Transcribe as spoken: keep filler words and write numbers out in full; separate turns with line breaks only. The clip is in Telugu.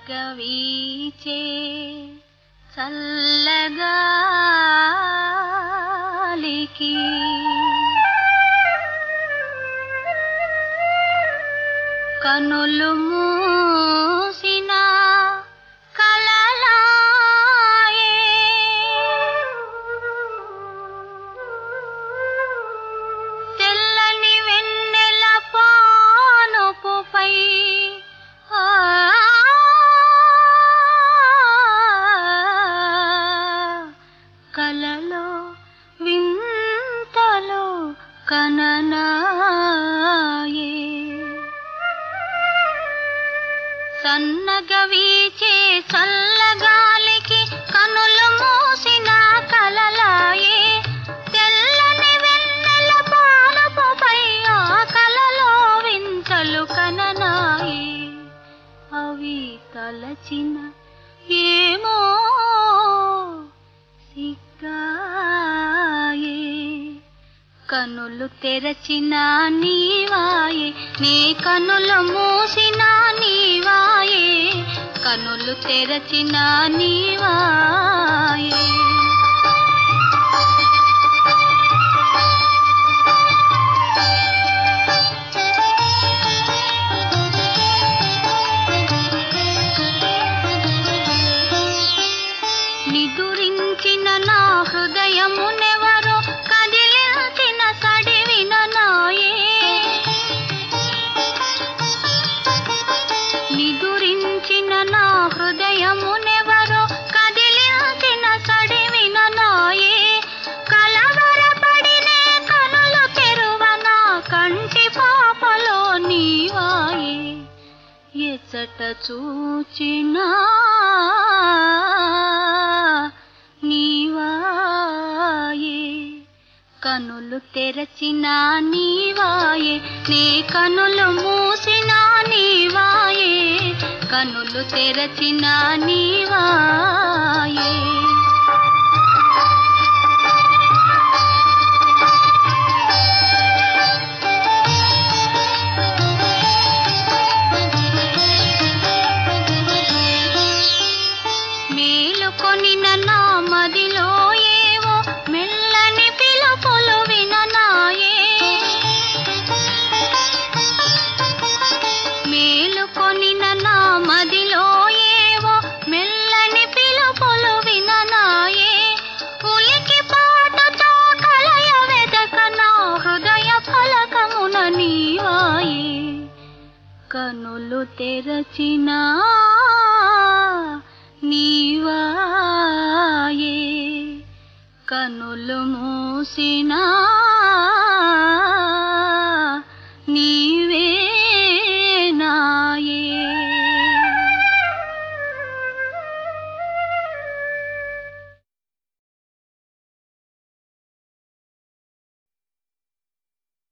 సన్నగా వీచే చల్లగాలికి కనులు మూసిన కలలాయే తెల్లని వెన్నెల పానుపుపై కలలో వింతలో కననాయే సన్నగా వీచే చల్లగాలికి కనులు మూసిన కలలాయే తెల్లని వెన్నెల పానుపుపై ఆ కలలో వింతలు కననాయే అవి తలచిన ఏమో సిగ్గాయే కనులు తెరచిన నీవాయే నీ కనులు మూసిన నీవాయే కనులు తెరచిన నీవాయే నిదురించిన నా హృదయమునెవరో కదిలించిన సడివిన నాయే నిదురించిన నా హృదయమునెవరో కదిలించిన సడివిన నాయే కలవరపడినే కనులు తెరువన కంటి పాపలో నీవాయే ఎచ్చట చూచినా నీవాయే కనులు తెరచిన నీవాయే నీ కనులు మూసిన నీవాయే కనులు తెరచిన నీవాయే మేలుకొనిన నా మదిలో ఏవో మెల్లని పిలుపులు విననాయే మేలుకొనిన నా మదిలో ఏవో మెల్లని పిలుపులు విననాయే ఉలికి పాటతో కలయ వెదక నా హృదయ ఫలకమున నీవాయే కనులు తెరచినా నీవాయే కనులు మూసినా